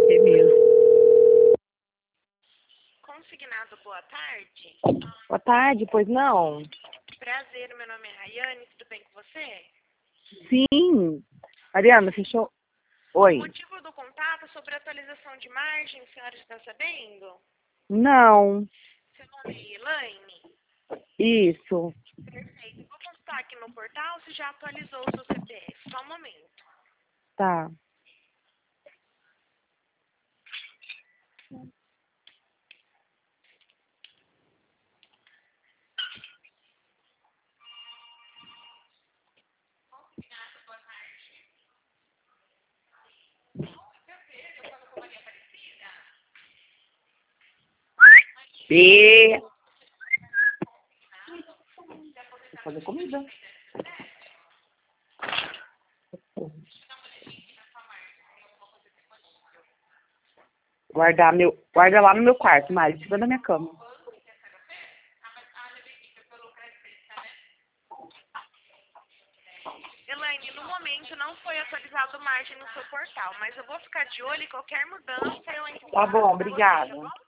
É mesmo. Consignado, boa tarde. Boa tarde, pois não? Prazer, meu nome é Rayane, tudo bem com você? Sim. Mariana, fechou? Oi. O motivo do contato é sobre atualização de margem, a senhora está sabendo? Não. Seu nome é Elaine? Isso. Perfeito. Vou consultar aqui no portal se já atualizou o seu CPF. Só um momento. Tá. E... Vou fazer comida. Guarda lá no meu quarto, Mari, em cima da minha cama. Elaine, no momento não foi atualizado margem no seu portal, mas eu vou ficar de olho em qualquer mudança eu entro em Tá contato bom, com você, tá obrigada. bom?